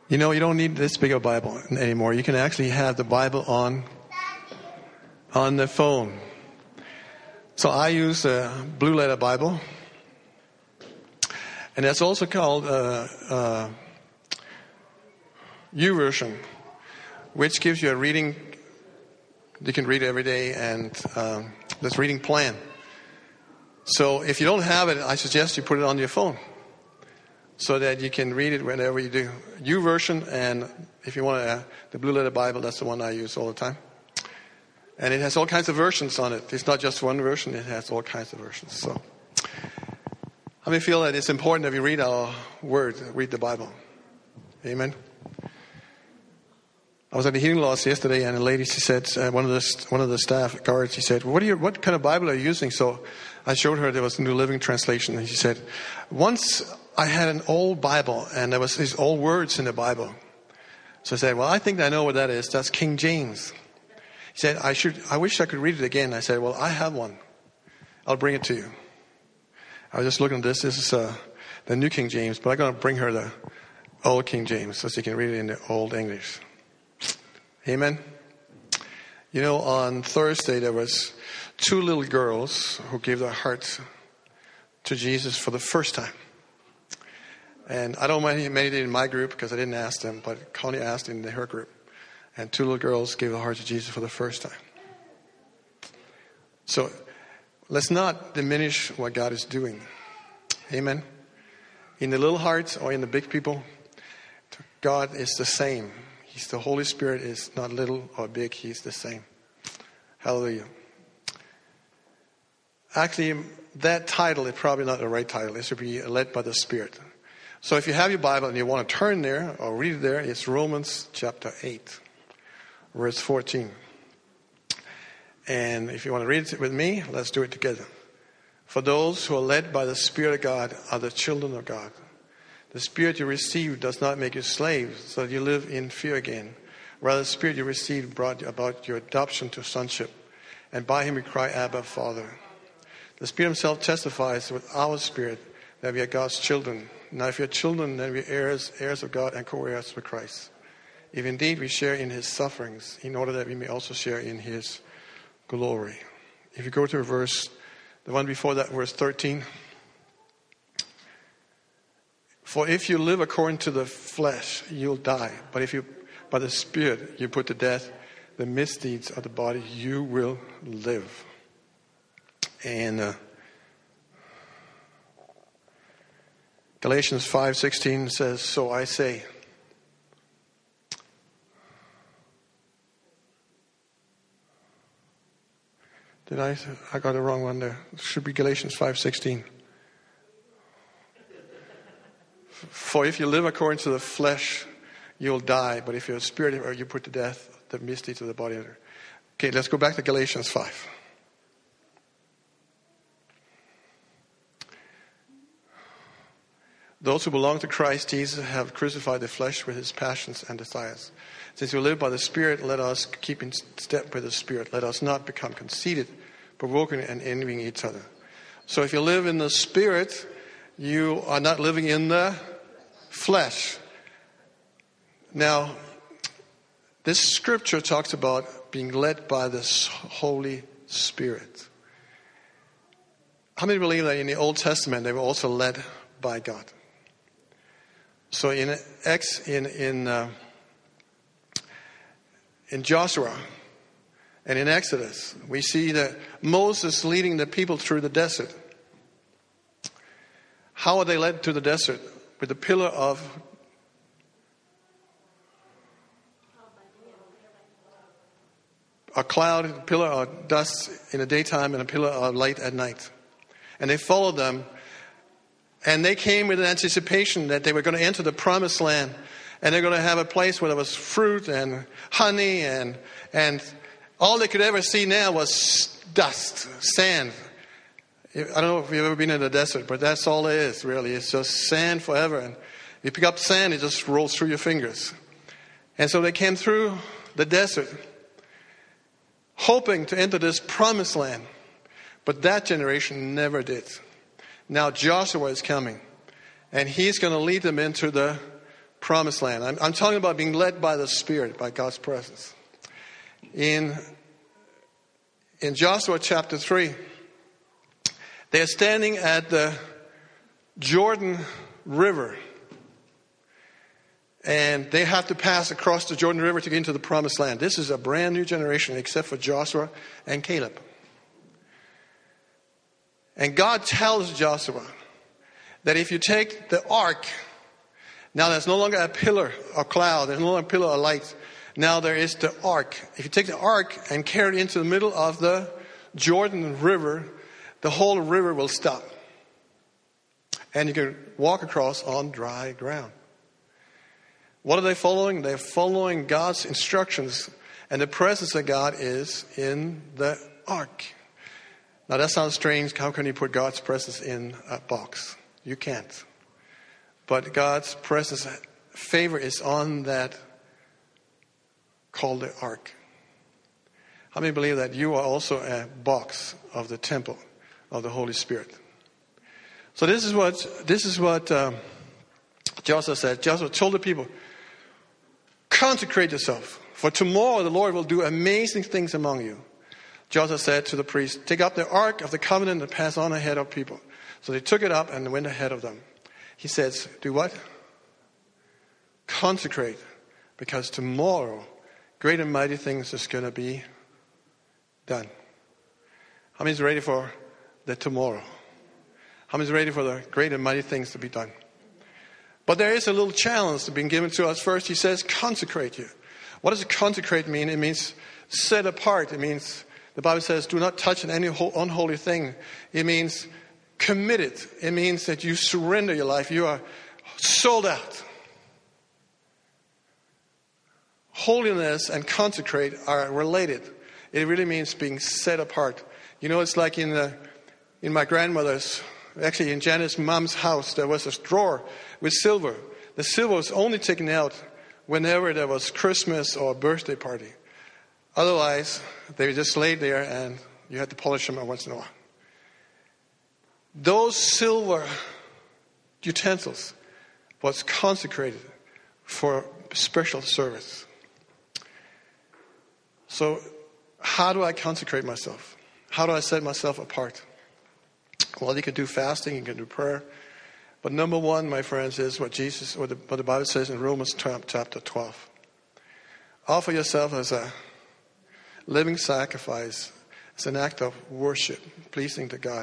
You know, you don't need this big of a Bible anymore. You can actually have the Bible on the phone. So I use a Blue Letter Bible. And that's also called YouVersion, which gives you a reading. You can read it every day, and this reading plan. So if you don't have it, I suggest you put it on your phone so that you can read it whenever you do. YouVersion, and if you want the Blue Letter Bible, that's the one I use all the time. And it has all kinds of versions on it. It's not just one version, it has all kinds of versions. So how many feel that it's important that we read our word, read the Bible? Amen. I was at the hearing loss yesterday, and a lady, she said, one of the staff guards, she said, what kind of Bible are you using? So I showed her there was a New Living Translation, and she said, once I had an old Bible, and there was these old words in the Bible. So I said, well, I think I know what that is. That's King James. He said, I wish I could read it again. I said, well, I have one. I'll bring it to you. I was just looking at this. This is the New King James, but I'm going to bring her the Old King James so she can read it in the Old English. Amen. You know, on Thursday there was 2 little girls who gave their hearts to Jesus for the first time. And I don't know many did in my group because I didn't ask them, but Connie asked in her group. And 2 little girls gave their hearts to Jesus for the first time. So let's not diminish what God is doing. Amen. In the little hearts or in the big people, God is the same. The Holy Spirit is not little or big. He's the same. Hallelujah. Actually, that title is probably not the right title. It should be led by the Spirit. So if you have your Bible and you want to turn there or read it there, it's Romans chapter 8, verse 14. And if you want to read it with me, let's do it together. For those who are led by the Spirit of God are the children of God. The Spirit you received does not make you slaves, so that you live in fear again. Rather, the Spirit you received brought about your adoption to sonship. And by him we cry, Abba, Father. The Spirit himself testifies with our spirit that we are God's children. Now, if we are children, then we are heirs of God and co-heirs with Christ. If indeed we share in his sufferings, in order that we may also share in his glory. If you go to the one before that, verse 13. For if you live according to the flesh, you'll die. But if you, by the Spirit, you put to death the misdeeds of the body, you will live. And Galatians 5:16 says, so I say. I got the wrong one there. It should be Galatians 5:16. For if you live according to the flesh, you'll die. But if you're a spirit, or you put to death the misdeeds of the body. Okay, let's go back to Galatians 5. Those who belong to Christ Jesus have crucified the flesh with his passions and desires. Since we live by the Spirit, let us keep in step with the Spirit. Let us not become conceited, provoking and envying each other. So if you live in the Spirit, you are not living in the flesh. Now, this scripture talks about being led by the Holy Spirit. How many believe that in the Old Testament they were also led by God? So in Joshua and in Exodus, we see that Moses leading the people through the desert. How are they led to the desert? With a pillar of a cloud, a pillar of dust in the daytime, and a pillar of light at night. And they followed them. And they came with an anticipation that they were going to enter the promised land. And they're going to have a place where there was fruit and honey. And all they could ever see now was dust, sand. I don't know if you've ever been in the desert, but that's all it is, really. It's just sand forever. And you pick up sand, it just rolls through your fingers. And so they came through the desert, hoping to enter this promised land. But that generation never did. Now Joshua is coming, and he's going to lead them into the promised land. I'm talking about being led by the Spirit, by God's presence. In Joshua chapter 3, they are standing at the Jordan River. And they have to pass across the Jordan River to get into the promised land. This is a brand new generation except for Joshua and Caleb. And God tells Joshua that if you take the ark, now there's no longer a pillar of cloud, there's no longer a pillar of light. Now there is the ark. If you take the ark and carry it into the middle of the Jordan River, the whole river will stop. And you can walk across on dry ground. What are they following? They're following God's instructions. And the presence of God is in the ark. Now that sounds strange. How can you put God's presence in a box? You can't. But God's presence, favor is on that called the ark. How many believe that you are also a box of the temple of the Holy Spirit? So this is what Joshua said. Joshua told the people, consecrate yourself, for tomorrow the Lord will do amazing things among you. Joshua said to the priest, take up the ark of the covenant and pass on ahead of people. So they took it up and went ahead of them. He says, do what? Consecrate, because tomorrow great and mighty things is going to be done. How many is ready for the tomorrow? How many is ready for the great and mighty things to be done? But there is a little challenge that's been given to us. First, he says, consecrate you. What does consecrate mean? It means set apart. It means, the Bible says, do not touch any unholy thing. It means committed. It means that you surrender your life. You are sold out. Holiness and consecrate are related. It really means being set apart. You know, it's like in my grandmother's, actually in Janet's mom's house, there was a drawer with silver. The silver was only taken out whenever there was Christmas or a birthday party. Otherwise, they just laid there and you had to polish them once in a while. Those silver utensils was consecrated for special service. So, how do I consecrate myself? How do I set myself apart? Well, you can do fasting, you can do prayer. But number one, my friends, is what the Bible says in Romans chapter 12. Offer yourself as a living sacrifice, as an act of worship, pleasing to God.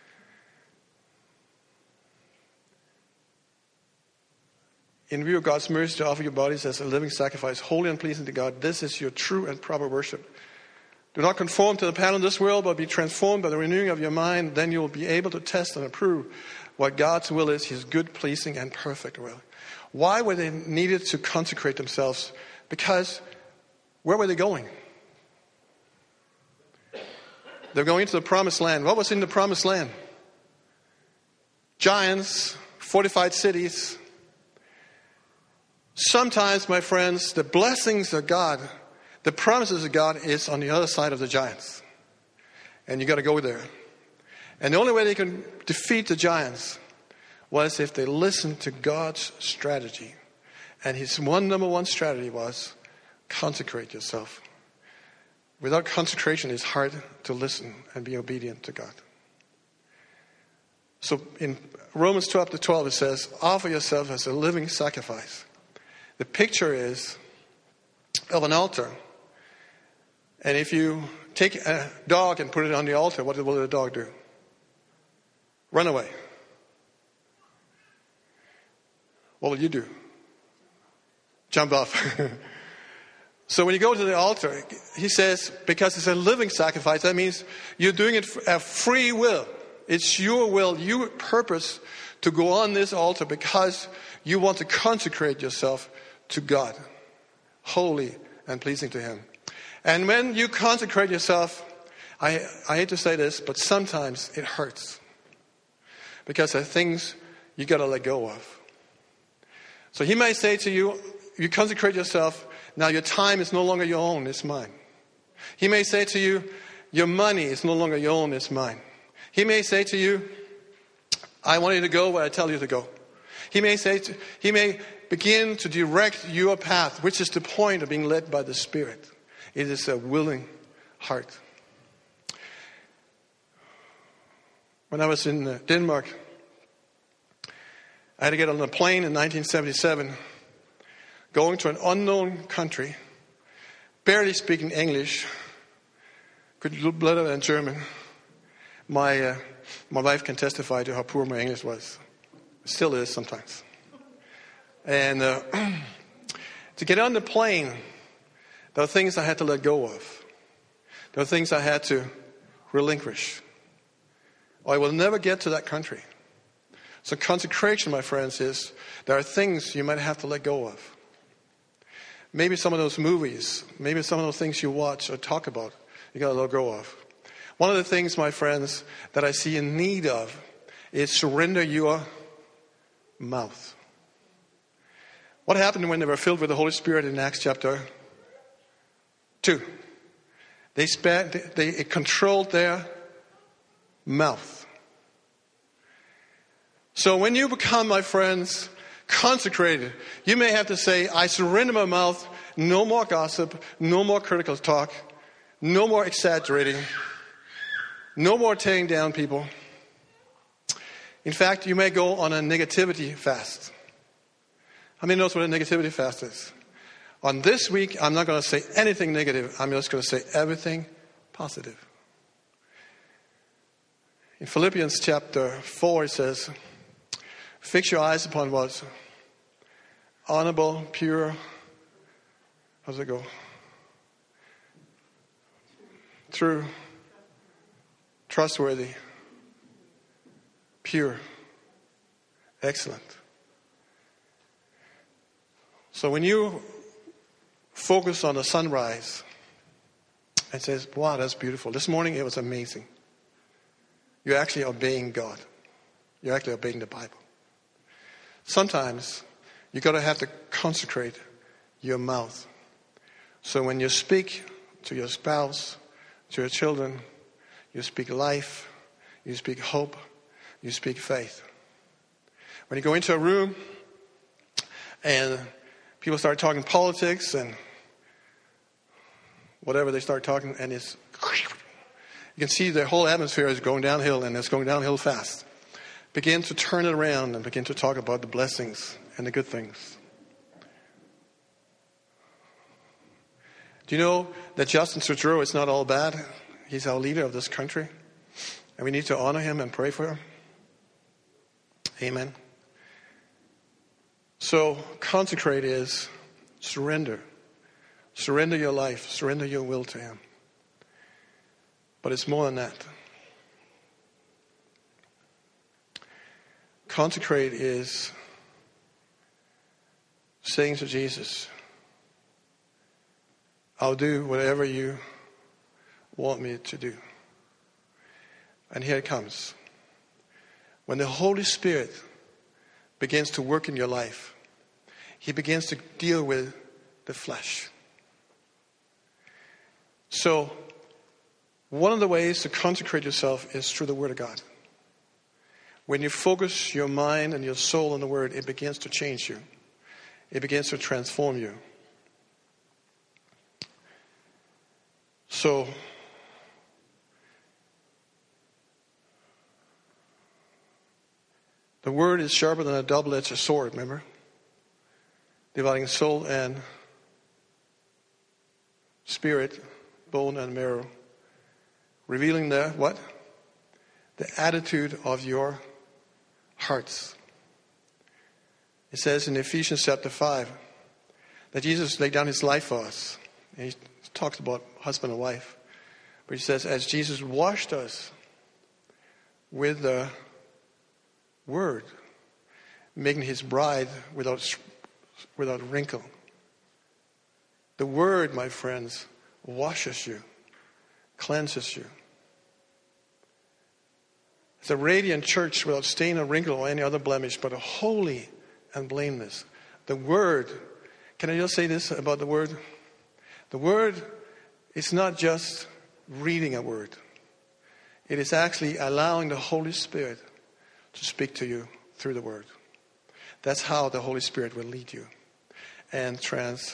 In view of God's mercy, to offer your bodies as a living sacrifice, holy and pleasing to God. This is your true and proper worship. Do not conform to the pattern of this world, but be transformed by the renewing of your mind. Then you will be able to test and approve what God's will is, his good, pleasing, and perfect will. Why were they needed to consecrate themselves? Because where were they going? They're going into the promised land. What was in the promised land? Giants, fortified cities. Sometimes, my friends, the blessings of God, the promises of God is on the other side of the giants. And you got to go there. And the only way they can defeat the giants was if they listened to God's strategy. And his number one strategy was consecrate yourself. Without consecration, it's hard to listen and be obedient to God. So in Romans 12 it says, offer yourself as a living sacrifice. The picture is of an altar. And if you take a dog and put it on the altar, what will the dog do? Run away. What will you do? Jump off. So when you go to the altar, he says, because it's a living sacrifice, that means you're doing it for a free will. It's your will, your purpose to go on this altar because you want to consecrate yourself to God, holy and pleasing to him. And when you consecrate yourself, I hate to say this, but sometimes it hurts. Because there are things you got to let go of. So he may say to you, you consecrate yourself, now your time is no longer your own, it's mine. He may say to you, your money is no longer your own, it's mine. He may say to you, I want you to go where I tell you to go. He may begin to direct your path, which is the point of being led by the Spirit. It is a willing heart. When I was in Denmark, I had to get on a plane in 1977, going to an unknown country, barely speaking English, could a little better than German. My wife can testify to how poor my English was. It still is sometimes. And to get on the plane, there were things I had to let go of. There were things I had to relinquish. Or I will never get to that country. So consecration, my friends, is there are things you might have to let go of. Maybe some of those movies, maybe some of those things you watch or talk about, you got to let go of. One of the things, my friends, that I see in need of is surrender your mouth. What happened when they were filled with the Holy Spirit in Acts chapter 2? It controlled their mouth. So when you become, my friends, consecrated, you may have to say, I surrender my mouth, no more gossip, no more critical talk, no more exaggerating, no more tearing down people. In fact, you may go on a negativity fast. How many knows what a negativity fast is? On this week, I'm not going to say anything negative. I'm just going to say everything positive. In Philippians chapter 4, it says, fix your eyes upon what's honorable, pure. How does it go? True, trustworthy, pure, excellent. So when you focus on the sunrise and says, wow, that's beautiful. This morning it was amazing. You're actually obeying God. You're actually obeying the Bible. Sometimes you're going to have to consecrate your mouth. So when you speak to your spouse, to your children, you speak life, you speak hope, you speak faith. When you go into a room and people start talking politics and whatever they start talking, and it's, you can see the whole atmosphere is going downhill, and it's going downhill fast. Begin to turn it around and begin to talk about the blessings and the good things. Do you know that Justin Trudeau is not all bad? He's our leader of this country. And we need to honor him and pray for him. Amen. So consecrate is surrender. Surrender your life. Surrender your will to him. But it's more than that. Consecrate is saying to Jesus, I'll do whatever you want me to do. And here it comes. When the Holy Spirit begins to work in your life, he begins to deal with the flesh. So, one of the ways to consecrate yourself is through the Word of God. When you focus your mind and your soul on the Word, it begins to change you. It begins to transform you. So, the Word is sharper than a double-edged sword, remember? Dividing soul and spirit, bone and marrow. Revealing the what? The attitude of your hearts. It says in Ephesians chapter 5 that Jesus laid down his life for us. And he talks about husband and wife. But he says, as Jesus washed us with the Word, making his bride without wrinkle. The Word, my friends, washes you, cleanses you. It's a radiant church without stain or wrinkle or any other blemish, but a holy and blameless. The Word, can I just say this about the Word? The Word is not just reading a word. It is actually allowing the Holy Spirit to speak to you through the Word. That's how the Holy Spirit will lead you and transform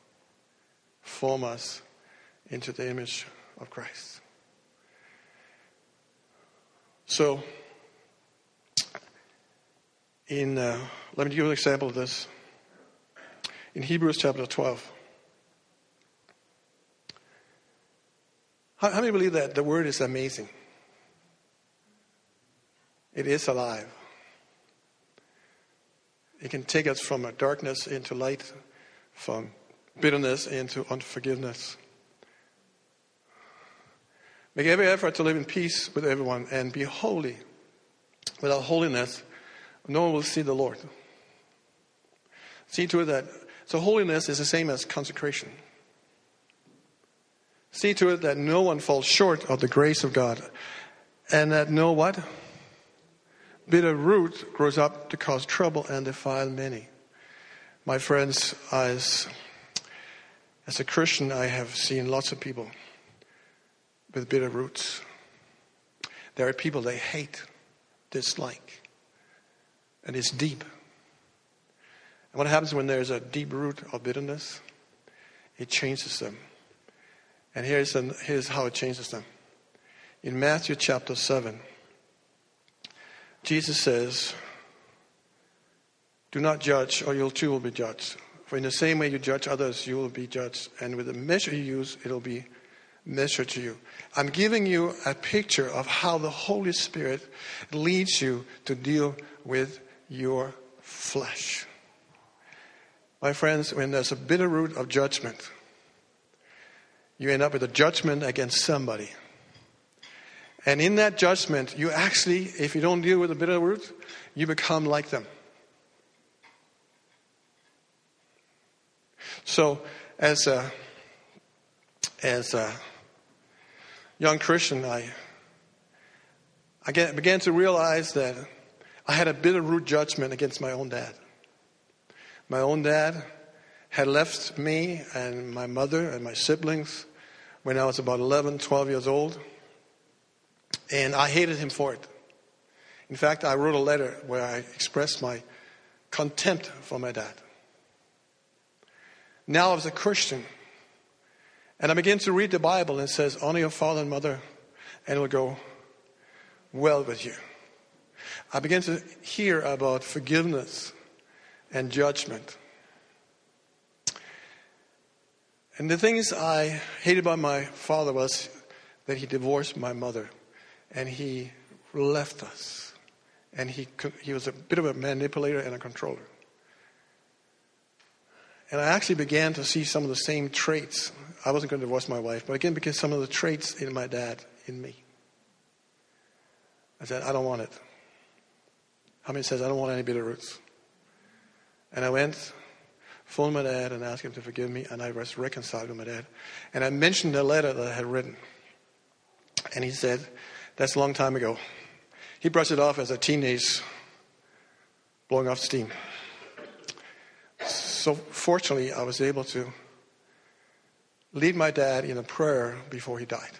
us into the image of Christ. So, let me give you an example of this. In Hebrews chapter 12. How many believe that the word is amazing? It is alive. It can take us from a darkness into light, from bitterness into unforgiveness. Make every effort to live in peace with everyone and be holy. Without holiness, no one will see the Lord. See to it that, so holiness is the same as consecration. See to it that no one falls short of the grace of God, and that no what? Bitter root grows up to cause trouble and defile many. My friends, as a Christian, I have seen lots of people with bitter roots. There are people they hate, dislike, and it's deep. And what happens when there's a deep root of bitterness? It changes them. And here's how it changes them. In Matthew chapter 7, Jesus says, do not judge, or you too will be judged. For in the same way you judge others, you will be judged. And with the measure you use, it will be measured to you. I'm giving you a picture of how the Holy Spirit leads you to deal with your flesh. My friends, when there's a bitter root of judgment, you end up with a judgment against somebody. And in that judgment, you actually, if you don't deal with the bitter root, you become like them. So, as a young Christian, I began to realize that I had a bitter root judgment against my own dad. My own dad had left me and my mother and my siblings when I was about 11, 12 years old. And I hated him for it. In fact, I wrote a letter where I expressed my contempt for my dad. Now I was a Christian. And I began to read the Bible, and it says, honor your father and mother, and it will go well with you. I began to hear about forgiveness and judgment. And the things I hated about my father was that he divorced my mother. And he left us. And he was a bit of a manipulator and a controller. And I actually began to see some of the same traits. I wasn't going to divorce my wife, but again, because some of the traits in my dad, in me. I said, I don't want it. How many says, I don't want any bitter roots? And I went, phoned my dad and asked him to forgive me, and I was reconciled with my dad. And I mentioned the letter that I had written. And he said, that's a long time ago. He brushed it off as a teenage blowing off steam. So fortunately, I was able to lead my dad in a prayer before he died.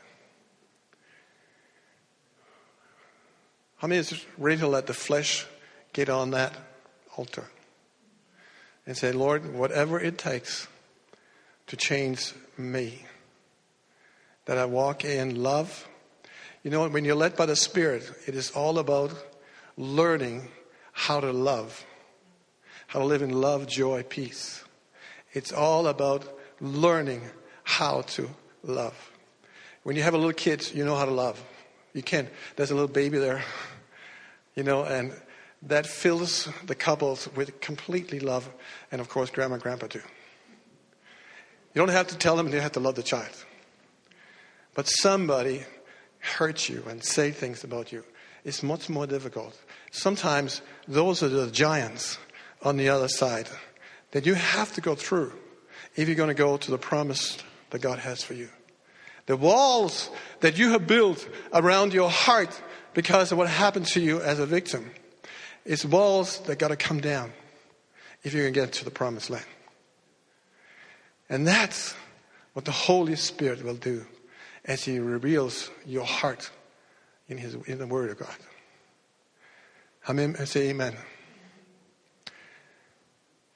How many is ready to let the flesh get on that altar? And say, Lord, whatever it takes to change me, that I walk in love. You know, when you're led by the Spirit, it is all about learning how to love, how to live in love, joy, peace. It's all about learning how to love. When you have a little kid, you know how to love. You can. There's a little baby there, you know, and that fills the couples with completely love, and of course, grandma and grandpa too. You don't have to tell them they have to love the child. But somebody hurt you and say things about you. It's much more difficult. Sometimes those are the giants on the other side that you have to go through if you're going to go to the promise that God has for you. The walls that you have built around your heart because of what happened to you as a victim, it's walls that got to come down if you're going to get to the promised land. And that's what the Holy Spirit will do as He reveals your heart in the Word of God. Amen. Say amen.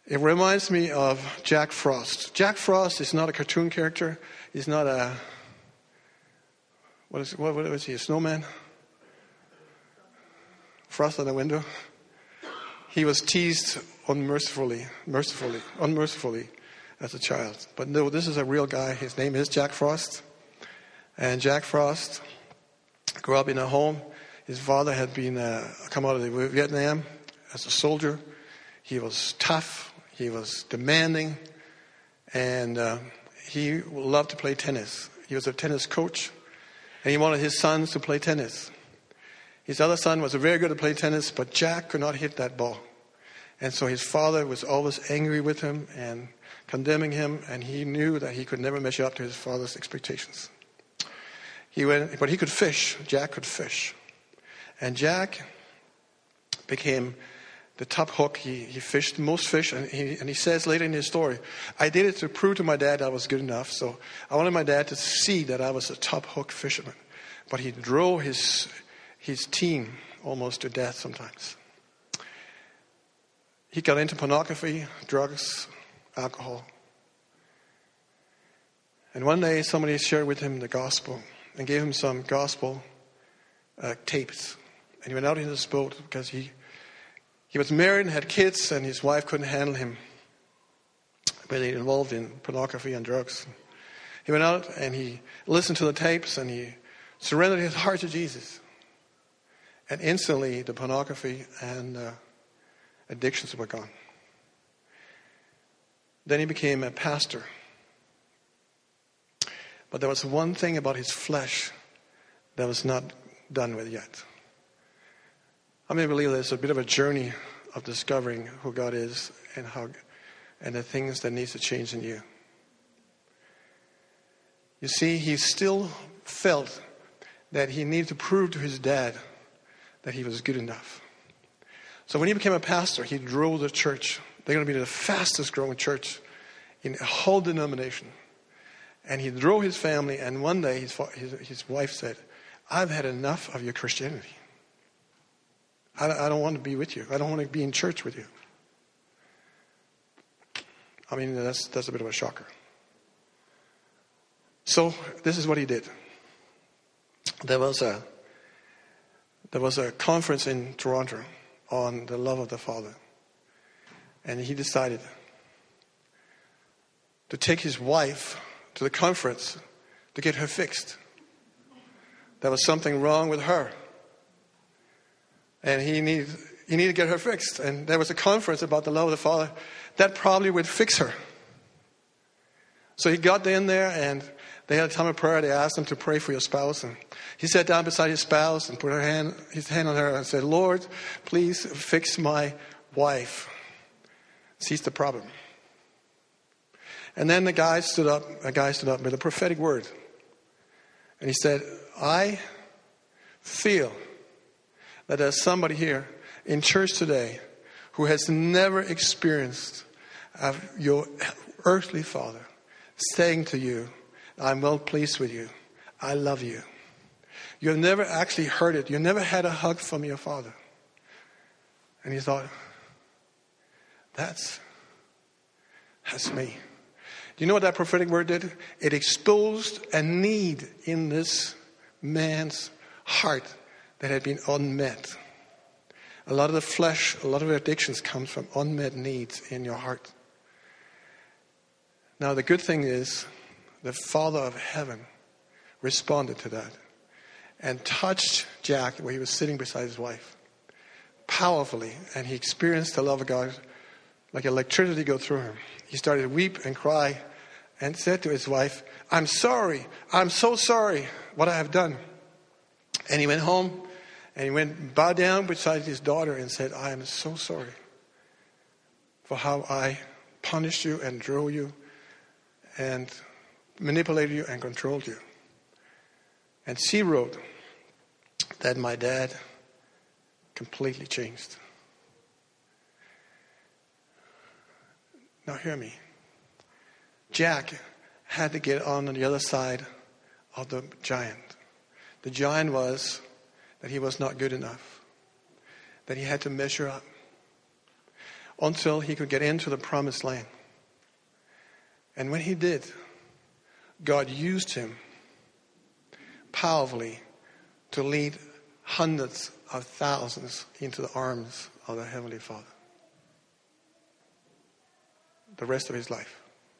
It reminds me of Jack Frost. Jack Frost is not a cartoon character. He's not what is he, a snowman? Frost on the window. He was teased unmercifully as a child. But no, this is a real guy. His name is Jack Frost. And Jack Frost grew up in a home. His father had been come out of Vietnam as a soldier. He was tough. He was demanding. And he loved to play tennis. He was a tennis coach. And he wanted his sons to play tennis. His other son was very good at playing tennis, but Jack could not hit that ball. And so his father was always angry with him and condemning him, and he knew that he could never measure up to his father's expectations. But he could fish. Jack could fish. And Jack became the top hook. He fished most fish, and he says later in his story, I did it to prove to my dad I was good enough, so I wanted my dad to see that I was a top hook fisherman. But he drove his team almost to death sometimes. He got into pornography, drugs, alcohol. And one day somebody shared with him the gospel and gave him some gospel tapes. And he went out in this boat because he was married and had kids, and his wife couldn't handle him being involved in pornography and drugs. He went out and he listened to the tapes and he surrendered his heart to Jesus. And instantly the pornography and addictions were gone. Then he became a pastor. But there was one thing about his flesh that was not done with yet. I believe there's a bit of a journey of discovering who God is and the things that needs to change in you. You see, he still felt that he needed to prove to his dad that he was good enough. So when he became a pastor, he drove the church. They're going to be the fastest growing church in a whole denomination. And he drove his family, and one day his wife said, I've had enough of your Christianity. I don't want to be with you. I don't want to be in church with you. That's a bit of a shocker. So this is what he did. There was a conference in Toronto on the love of the Father. And he decided to take his wife to the conference to get her fixed. There was something wrong with her. And he needed to get her fixed. And there was a conference about the love of the Father that probably would fix her. So he got in there and they had a time of prayer. They asked him to pray for your spouse. And he sat down beside his spouse and put his hand on her and said, Lord, please fix my wife. Seize the problem. And then a guy stood up with a prophetic word. And he said, I feel that there's somebody here in church today who has never experienced your earthly father saying to you, I'm well pleased with you. I love you. You've never actually heard it. You never had a hug from your father. And he thought, that's me. Do you know what that prophetic word did? It exposed a need in this man's heart that had been unmet. A lot of the flesh, a lot of addictions comes from unmet needs in your heart. Now the good thing is, the Father of heaven responded to that and touched Jack where he was sitting beside his wife powerfully, and he experienced the love of God like electricity go through him. He started to weep and cry and said to his wife, I'm sorry. I'm so sorry what I have done. And he went home and he bowed down beside his daughter and said, I am so sorry for how I punished you and drove you and manipulated you and controlled you. And she wrote that my dad completely changed. Now hear me. Jack had to get on the other side of the giant. The giant was that he was not good enough, that he had to measure up. until he could get into the promised land. And when he did, God used him powerfully to lead hundreds of thousands into the arms of the Heavenly Father. The rest of his life.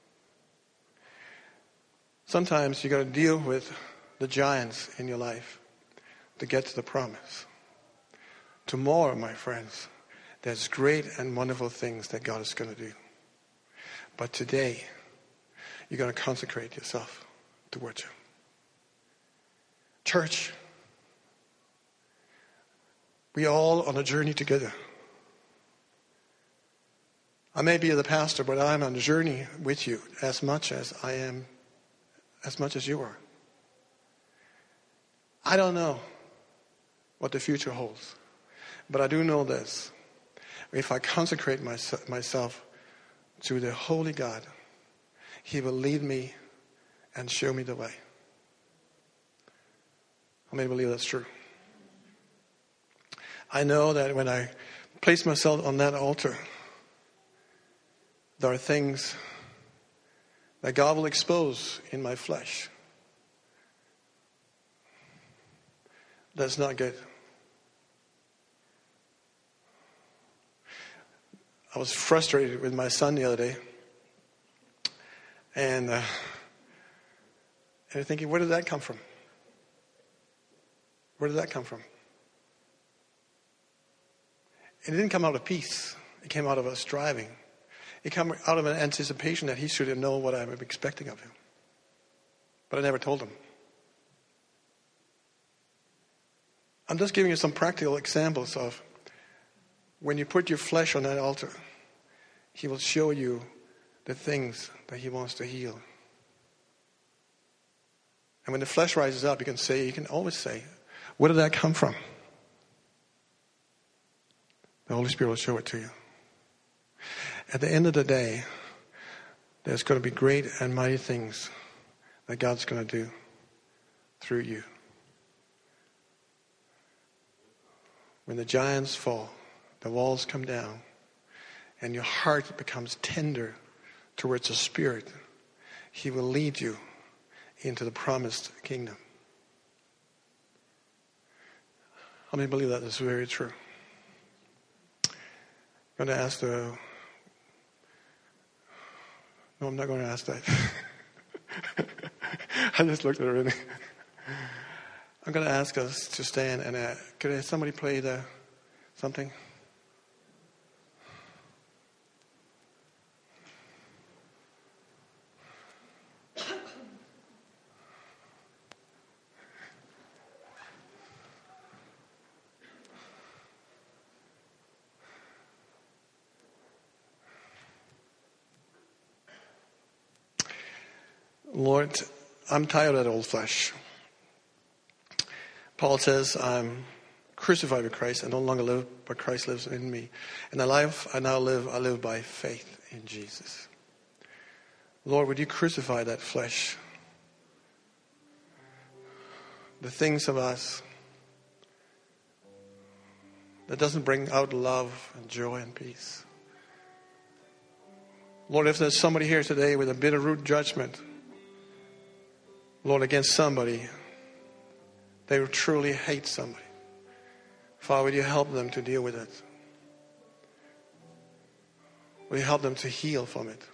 Sometimes you got to deal with the giants in your life to get to the promise. Tomorrow, my friends, there's great and wonderful things that God is going to do. But today, you're going to consecrate yourself towards Him. Church, we all on a journey together. I may be the pastor, but I'm on a journey with you as much as you are. I don't know what the future holds, but I do know this. If I consecrate myself to the Holy God, He will lead me and show me the way. How many believe that's true? I know that when I place myself on that altar, there are things that God will expose in my flesh. That's not good. I was frustrated with my son the other day. And thinking, where did that come from? Where did that come from? It didn't come out of peace. It came out of us striving. It came out of an anticipation that he should have known what I was expecting of him. But I never told him. I'm just giving you some practical examples of when you put your flesh on that altar, He will show you the things that He wants to heal. And when the flesh rises up, you can always say, where did that come from? The Holy Spirit will show it to you. At the end of the day, there's going to be great and mighty things that God's going to do through you. When the giants fall, the walls come down, and your heart becomes tender towards the Spirit, He will lead you into the promised kingdom. How many believe that is very true? I'm going to ask No, I'm not going to ask that. I just looked at it. I'm going to ask us to stand and could somebody play something? Lord, I'm tired of that old flesh. Paul says, I'm crucified with Christ. I no longer live, but Christ lives in me. And the life I now live, I live by faith in Jesus. Lord, would you crucify that flesh? The things of us that doesn't bring out love and joy and peace. Lord, if there's somebody here today with a bitter root judgment, Lord, against somebody, they truly hate somebody. Father, would you help them to deal with it? Will you help them to heal from it?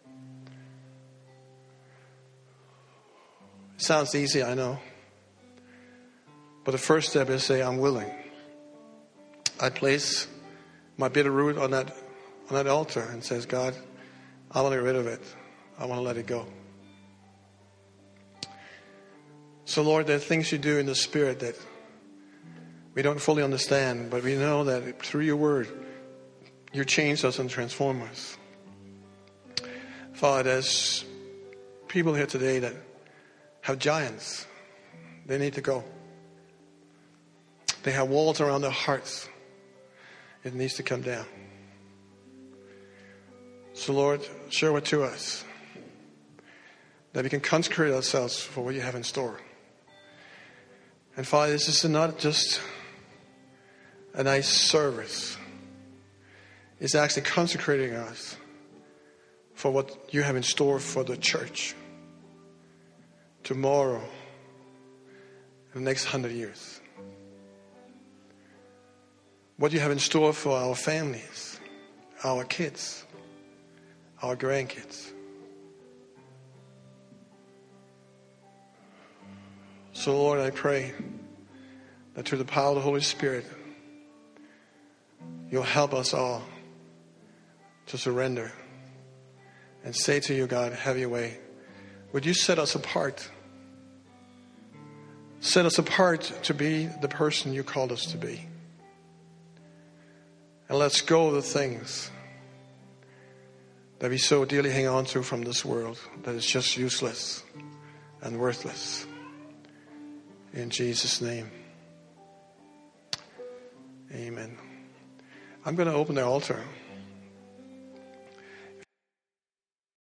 It sounds easy, I know. But the first step is to say, I'm willing. I place my bitter root on that altar and says, God, I want to get rid of it. I want to let it go. So, Lord, there are things you do in the Spirit that we don't fully understand, but we know that through your word, you change us and transform us. Father, there's people here today that have giants. They need to go. They have walls around their hearts. It needs to come down. So, Lord, show it to us that we can consecrate ourselves for what you have in store. And Father, this is not just a nice service. is actually consecrating us for what you have in store for the church tomorrow, in the next 100 years. What you have in store for our families, our kids, our grandkids. So Lord, I pray that through the power of the Holy Spirit, you'll help us all to surrender and say to you, God, have your way. Would you set us apart? Set us apart to be the person you called us to be. And let's go of the things that we so dearly hang on to from this world that is just useless and worthless. In Jesus' name. Amen. I'm going to open the altar.